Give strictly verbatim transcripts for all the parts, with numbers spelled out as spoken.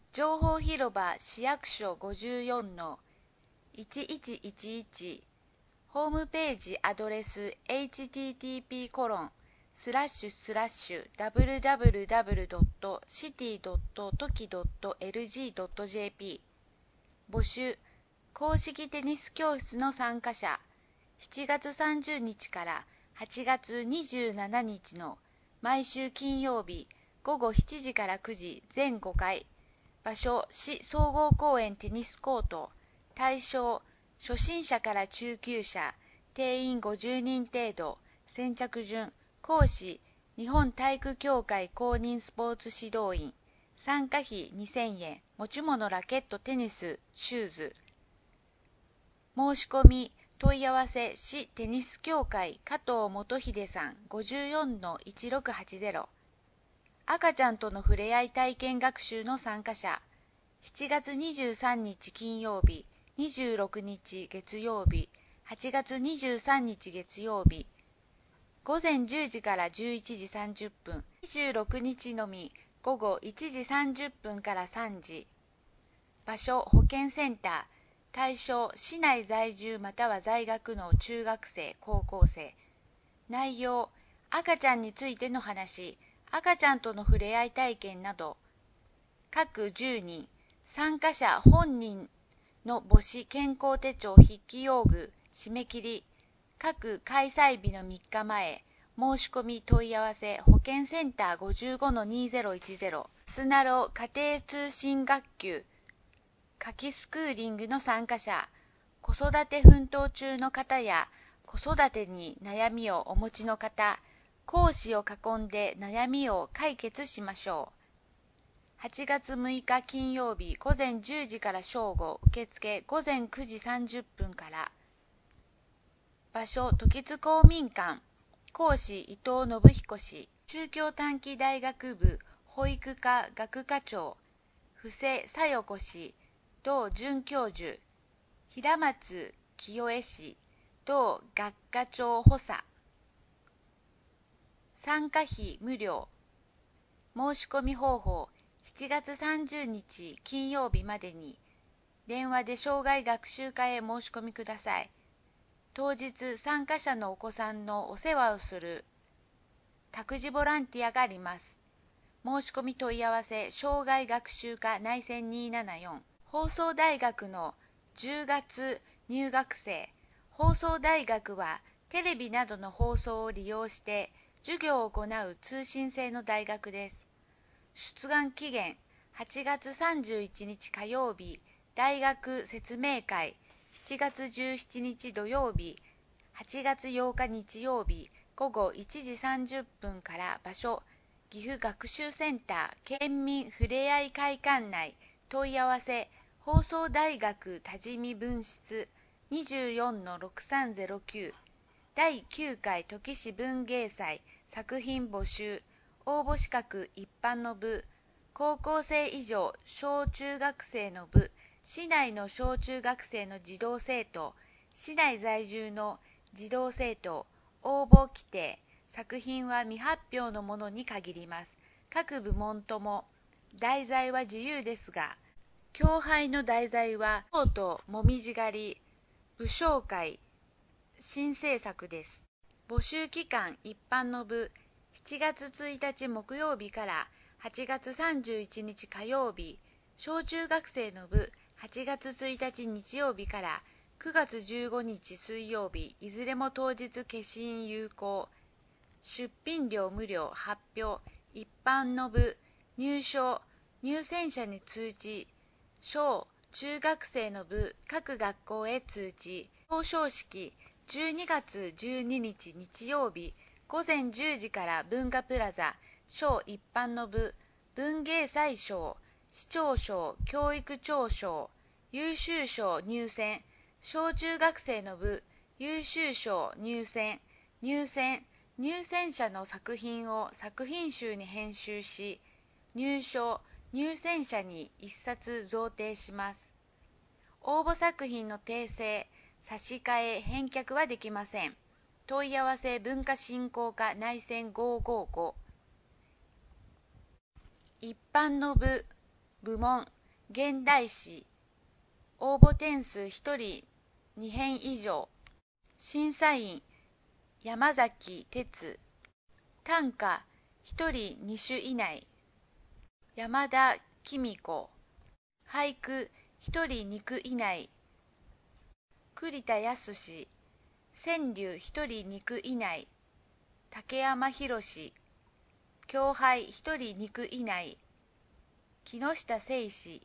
情報広場市役所 ごじゅうよんのいちいちいちいち ホームページアドレス エイチティーティーピーコロンスラッシュスラッシュダブリュダブリュダブリュドットシティドットトキドットエルジードットジェーピー 募集公式テニス教室の参加者しちがつさんじゅうにちからはちがつにじゅうしちにちの毎週金曜日ごごしちじからくじ全ごかい場所市総合公園テニスコート対象初心者から中級者定員ごじゅうにん程度先着順講師日本体育協会公認スポーツ指導員参加費にせんえん持ち物ラケットテニスシューズ申し込み問い合わせ市テニス協会加藤元秀さん ごじゅうよんのいちろくはちゼロ赤ちゃんとの触れ合い体験学習の参加者しちがつにじゅうさんにち金曜日にじゅうろくにち月曜日はちがつにじゅうさんにち月曜日ごぜんじゅうじからじゅういちじさんじゅっぷんにじゅうろくにちのみごごいちじさんじゅっぷんからさんじ場所保健センター対象市内在住または在学の中学生高校生内容赤ちゃんについての話赤ちゃんとの触れ合い体験など各じゅうにん参加者本人の母子健康手帳筆記用具締め切り各開催日のみっかまえ申し込み問い合わせ保健センター ごじゅうごのにせんじゅう スナロ家庭通信学級夏季スクーリングの参加者子育て奮闘中の方や子育てに悩みをお持ちの方講師を囲んで悩みを解決しましょう。はちがつむいか金曜日ごぜんじゅうじから正午受付ごぜんくじさんじゅっぷんから場所時津公民館講師伊藤信彦氏中京短期大学部保育科学科長布施小代子氏同准教授平松清江氏同学科長補佐参加費無料申し込み方法しちがつさんじゅうにち金曜日までに電話で生涯学習会へ申し込みください。当日参加者のお子さんのお世話をする託児ボランティアがあります。申し込み問い合わせ生涯学習科内線にーななよん放送大学のじゅうがつ入学生放送大学はテレビなどの放送を利用して授業を行う通信制の大学です。出願期限はちがつさんじゅういちにち火曜日大学説明会しちがつじゅうしちにち土曜日はちがつようか日曜日ごごいちじさんじゅっぷんから場所岐阜学習センター県民ふれあい会館内問い合わせ放送大学多治見分室 にじゅうよんのろくさんゼロきゅう だいきゅうかい土岐市文芸祭作品募集応募資格一般の部高校生以上小中学生の部市内の小中学生の児童生徒市内在住の児童生徒応募規定作品は未発表のものに限ります。各部門とも題材は自由ですが教俳の題材は京都もみじ狩り武将会新制作です。募集期間一般の部しちがつついたち木曜日からはちがつさんじゅういちにち火曜日小中学生の部はちがつついたち日曜日からくがつじゅうごにち水曜日いずれも当日消印有効出品料無料発表一般の部入賞入選者に通知小中学生の部各学校へ通知表彰式じゅうにがつじゅうににち日曜日ごぜんじゅうじから文化プラザ小一般の部文芸祭賞市長賞教育長賞優秀賞入選小中学生の部優秀賞入選入選入選者の作品を作品集に編集し入賞入選者にいっさつ贈呈します。応募作品の訂正差し替え返却はできません。問い合わせ文化振興課内線ごーごーご一般の部部門現代詩、応募点数ひとりにへん以上。審査員、山崎哲。短歌、ひとりに首以内。山田紀子。俳句、ひとりに句以内。栗田康。川柳ひとりに句以内。竹山博。狂俳ひとりに句以内。木下誠司。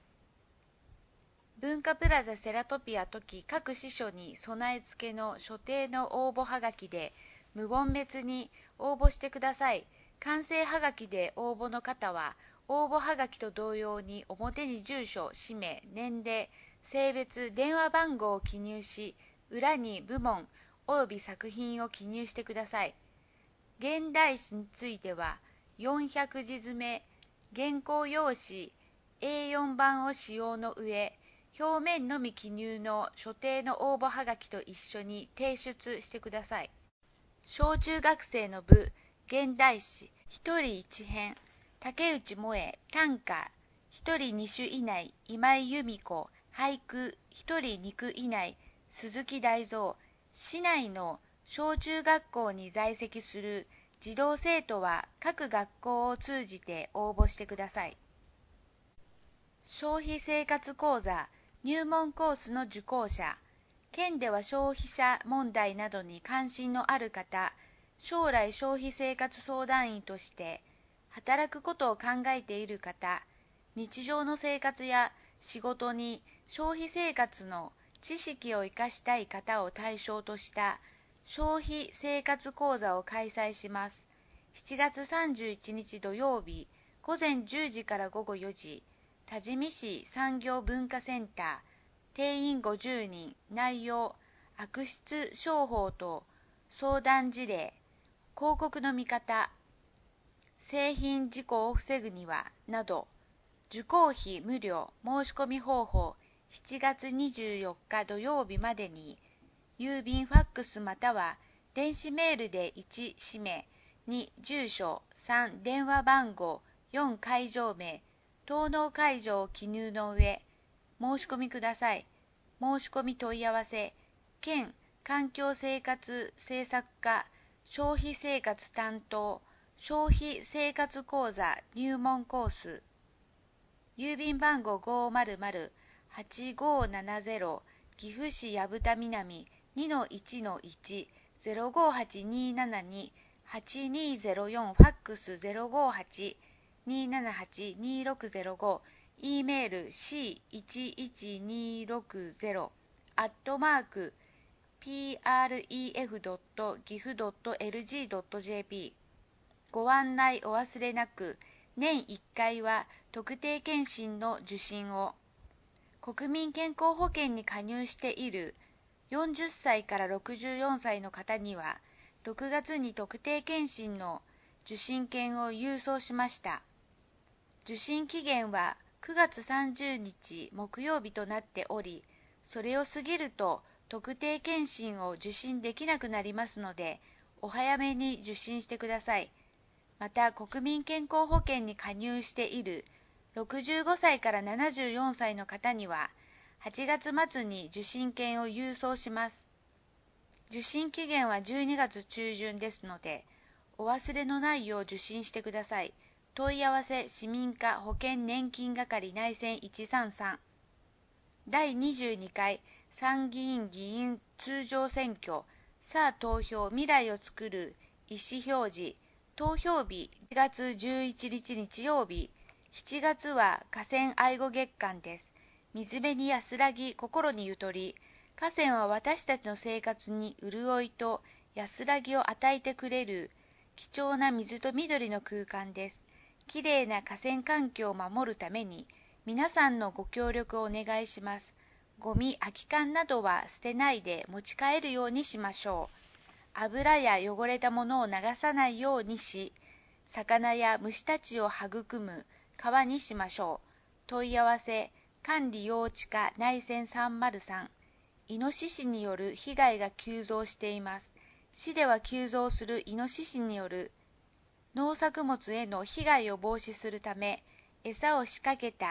文化プラザセラトピア時各支所に備え付けの所定の応募はがきで無言別に応募してください。完成はがきで応募の方は応募はがきと同様に表に住所、氏名、年齢、性別、電話番号を記入し、裏に部門および作品を記入してください。現代詩についてはよんひゃくじ詰め、原稿用紙 エーよん 版を使用の上、表面のみ記入の所定の応募はがきと一緒に提出してください。小中学生の部、現代詩、ひとりいち編、竹内萌。短歌、ひとりに首以内、今井由美子。俳句、ひとりに句以内、鈴木大蔵。市内の小中学校に在籍する児童生徒は各学校を通じて応募してください。消費生活講座入門コースの受講者、県では消費者問題などに関心のある方、将来消費生活相談員として働くことを考えている方、日常の生活や仕事に消費生活の知識を生かしたい方を対象とした消費生活講座を開催します。しちがつさんじゅういちにち土曜日、午前じゅうじから午後よじ、多治見市産業文化センター、定員ごじゅうにん、内容、悪質商法と相談事例、広告の見方、製品事故を防ぐには、など、受講費無料、申し込み方法、しちがつにじゅうよっか土曜日までに、郵便ファックスまたは電子メールでいち氏名、に住所、さん電話番号、よん会場名、登納会場を記入の上、申し込みください。申し込み問い合わせ、県環境生活政策課消費生活担当消費生活講座入門コース。郵便番号 ごーまるまるはちごーななゼロ 岐阜市薮田南 にのいちのいち ゼロごはちにーななに はちにーゼロよん ファックス ゼロごはち にーななはち にーろくゼロご E メール シーいちいちにーろくゼロ アットマーク ピーアールイーエフドットギフドットエルジードットジェーピー ご案内お忘れなく。年いっかいは特定健診の受診を。国民健康保険に加入しているよんじゅっさいからろくじゅうよんさいの方にはろくがつに特定健診の受診券を郵送しました。受診期限はくがつさんじゅうにち木曜日となっており、それを過ぎると特定健診を受診できなくなりますので、お早めに受診してください。また、国民健康保険に加入しているろくじゅうごさいからななじゅうよんさいの方には、はちがつ末に受診券を郵送します。受診期限はじゅうにがつ中旬ですので、お忘れのないよう受診してください。問い合わせ市民課保険年金係内線いちさんさん。だいにじゅうにかい参議院議員通常選挙、さあ投票未来をつくる意思表示。投票日しちがつじゅういちにち日曜日。しちがつは河川愛護月間です。水辺に安らぎ、心にゆとり。河川は私たちの生活に潤いと安らぎを与えてくれる貴重な水と緑の空間です。きれいな河川環境を守るために皆さんのご協力をお願いします。ゴミ、空き缶などは捨てないで持ち帰るようにしましょう。油や汚れたものを流さないようにし、魚や虫たちを育む川にしましょう。問い合わせ、管理用地課内線さんまるさん。イノシシによる被害が急増しています。市では急増するイノシシによる農作物への被害を防止するため、餌を仕掛けた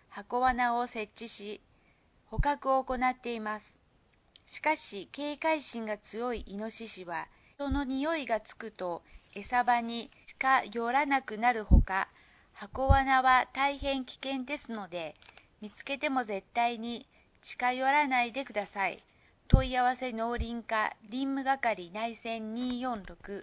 箱罠を設置し、捕獲を行っています。しかし、警戒心が強いイノシシは、人の匂いがつくと餌場に近寄らなくなるほか、箱罠は大変危険ですので、見つけても絶対に近寄らないでください。問い合わせ農林課林務係内線にーよんろく。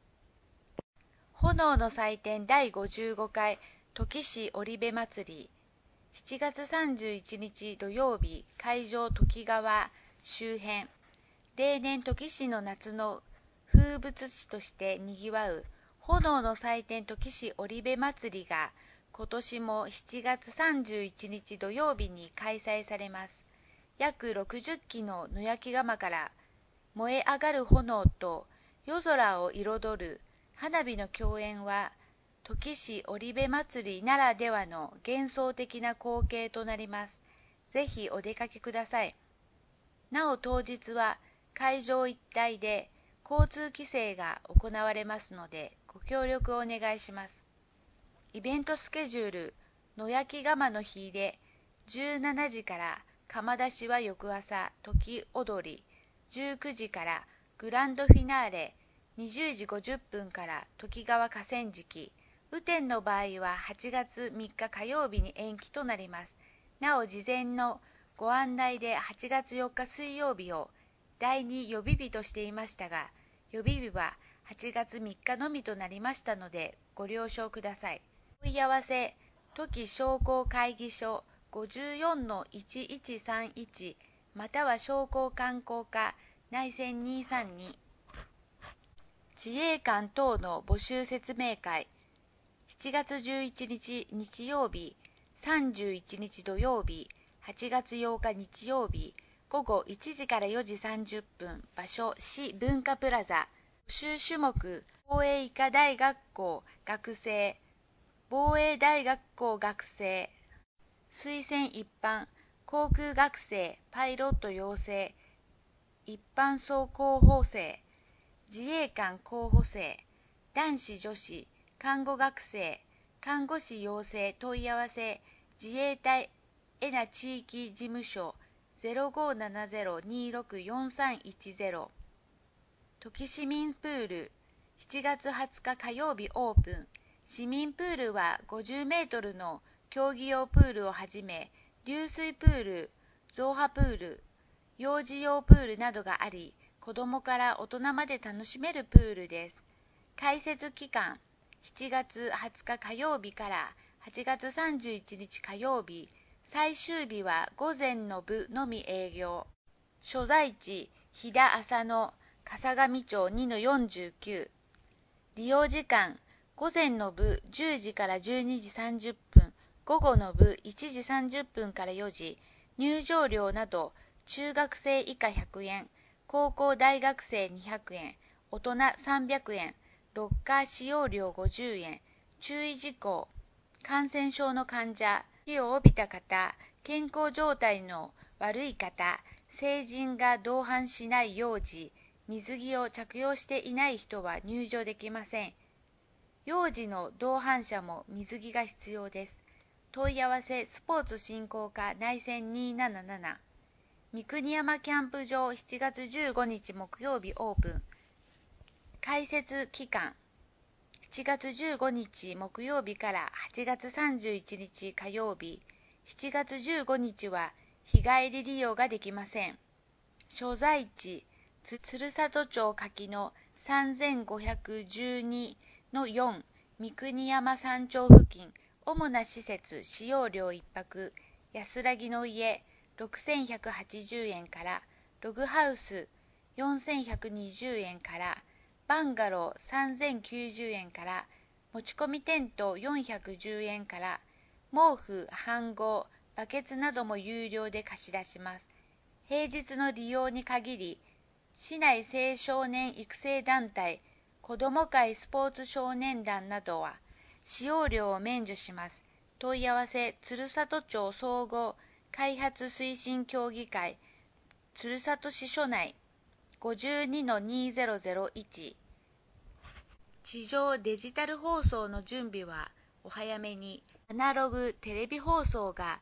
炎の祭典だいごじゅうごかい土岐市織部祭り。しちがつさんじゅういちにち土曜日、会場土岐川周辺。例年土岐市の夏の風物詩としてにぎわう炎の祭典土岐市織部祭りが今年もしちがつさんじゅういちにち土曜日に開催されます。約ろくじゅっきの野焼き窯から燃え上がる炎と夜空を彩る花火の共演は土岐市織部祭りならではの幻想的な光景となります。ぜひお出かけください。なお当日は会場一帯で交通規制が行われますのでご協力をお願いします。イベントスケジュール、野焼き窯の日でじゅうしちじから窯出しは翌朝土岐踊り、じゅうくじからグランドフィナーレ、にじゅうじごじゅっぷんから土岐川河川敷、雨天の場合ははちがつみっか火曜日に延期となります。なお事前のご案内ではちがつよっか水曜日をだいに予備日としていましたが、予備日ははちがつみっかのみとなりましたのでご了承ください。問い合わせ、土岐商工会議所 ごじゅうよんのいちいちさんいち または商工観光課内線にーさんに。自衛官等の募集説明会。しちがつじゅういちにち日曜日、さんじゅういちにち土曜日、はちがつようか日曜日、ごごいちじからよじさんじゅっぷん、場所市文化プラザ。募集種目、防衛医科大学校学生、防衛大学校学生、推薦一般、航空学生、パイロット養成、一般総候補生、自衛官候補生、男子女子、看護学生、看護師養成問い合わせ、自衛隊恵那地域事務所 ゼロごななゼロにろくよんさんいちゼロ。土岐市民プール、しちがつはつか火曜日オープン。市民プールはごじゅうメートルの競技用プールをはじめ、流水プール、増波プール、幼児用プールなどがあり、子供から大人まで楽しめるプールです。開設期間、しちがつはつか火曜日からはちがつさんじゅういちにち火曜日、最終日は午前の部のみ営業。所在地、飛騨浅野、笠上町 にのよんじゅうきゅう。利用時間、午前の部じゅうじからじゅうにじさんじゅっぷん、午後の部いちじさんじゅっぷんからよじ、入場料など、中学生以下ひゃくえん、高校大学生にひゃくえん、大人さんびゃくえん、ロッカー使用料ごじゅうえん、注意事項、感染症の患者、火を帯びた方、健康状態の悪い方、成人が同伴しない幼児、水着を着用していない人は入場できません。幼児の同伴者も水着が必要です。問い合わせスポーツ振興課内線にーなななな。三国山キャンプ場しちがつじゅうごにち木曜日オープン。開設期間、しちがつじゅうごにち木曜日からはちがつさんじゅういちにち火曜日、しちがつじゅうごにちは日帰り利用ができません。所在地、鶴里町柿のさんぜんごひゃくじゅうにのよん、三国山山頂付近、主な施設、使用料いっぱく、安らぎの家、ろくせんひゃくはちじゅうえんから、ログハウス、よんせんひゃくにじゅうえんから、バンガローさんぜんきゅうじゅうえんから、持ち込みテントよんひゃくじゅうえんから、毛布、飯盒、バケツなども有料で貸し出します。平日の利用に限り、市内青少年育成団体、子ども会スポーツ少年団などは使用料を免除します。問い合わせ、鶴里町総合開発推進協議会、鶴里支所内 ごじゅうにのにせんいち。地上デジタル放送の準備はお早めに。アナログテレビ放送が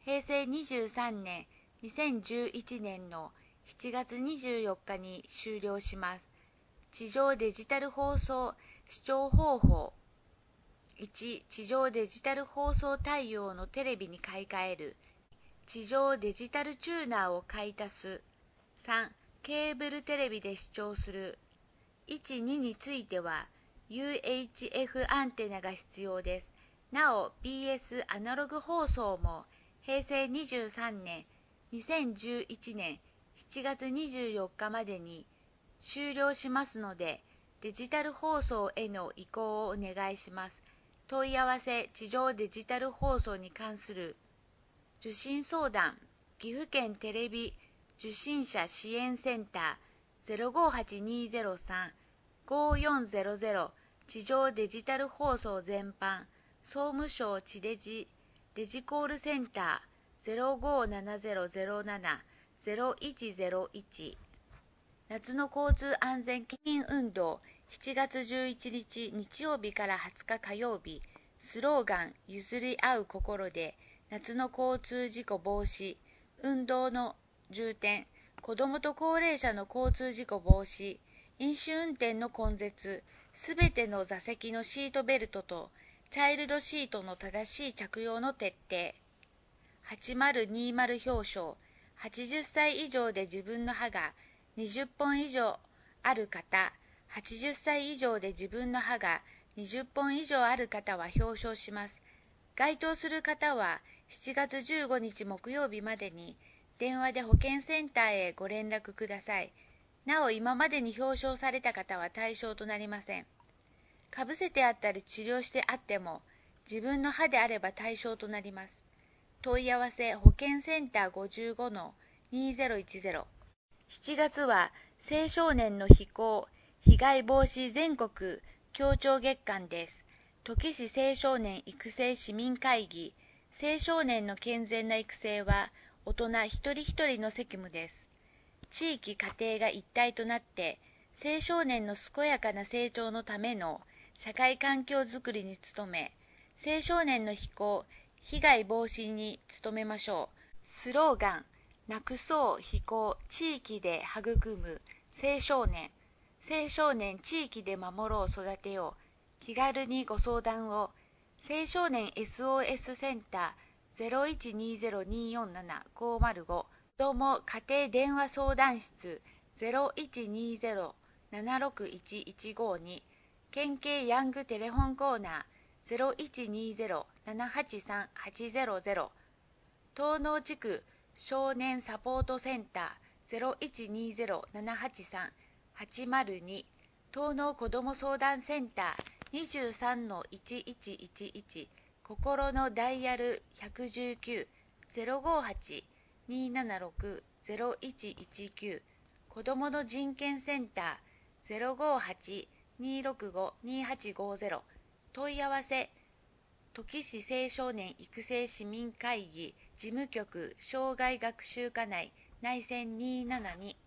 へいせいにじゅうさんねんにせんじゅういちねんのしちがつにじゅうよっかに終了します。地上デジタル放送視聴方法。いち. 地上デジタル放送対応のテレビに買い替える。地上デジタルチューナーを買い足す。さん. ケーブルテレビで視聴する。いち、にについては ユーエイチエフ アンテナが必要です。なお ビーエス アナログ放送もへいせいにじゅうさんねんにせんじゅういちねんしちがつにじゅうよっかまでに終了しますので、デジタル放送への移行をお願いします。問い合わせ地上デジタル放送に関する受信相談、岐阜県テレビ受信者支援センター ゼロごはちにーゼロさん ごーよんゼロゼロ 地上デジタル放送全般、総務省地デジデジコールセンター ゼロごーななゼロゼロなな ゼロいちゼロいち。夏の交通安全県民運動しちがつじゅういちにち日曜日からはつか火曜日、スローガン譲り合う心で夏の交通事故防止、運動の重点、子どもと高齢者の交通事故防止、飲酒運転の根絶、すべての座席のシートベルトとチャイルドシートの正しい着用の徹底。はちまるにまる表彰、はちじゅっさい以上で自分の歯がにじゅっぽん以上ある方、はちじゅっさい以上で自分の歯がにじゅっぽん以上ある方は表彰します。該当する方はしちがつじゅうごにち木曜日までに電話で保健センターへご連絡ください。なお今までに表彰された方は対象となりません。かぶせてあったり治療してあっても自分の歯であれば対象となります。問い合わせ保健センター ごじゅうごのにーぜろいちぜろ。しちがつは青少年の非行被害防止全国協調月間です。土岐市青少年育成市民会議、青少年の健全な育成は大人一人一人の責務です。地域家庭が一体となって青少年の健やかな成長のための社会環境づくりに努め、青少年の非行被害防止に努めましょう。スローガン、なくそう非行地域で育む青少年、青少年地域で守ろう育てよう。気軽にご相談を。青少年 エスオーエス センター ゼロいちにーゼロにーよんななごーまるご、子ども家庭電話相談室 ゼロいちにーゼロななろくいちいちごに、県警ヤングテレホンコーナー ゼロいちにーゼロななはちさんはちゼロゼロ、東濃地区少年サポートセンター ゼロいちにーゼロななはちさんはちまるに、東濃子ども相談センター にじゅうさんのいちいちいちいち、心のダイヤルいちいちきゅう ゼロごはちにーななろく ゼロいちいちきゅう、子どもの人権センター ゼロごはちにーろくごにーはちごゼロ。問い合わせ土岐市青少年育成市民会議事務局障害学習課内内線にーななに。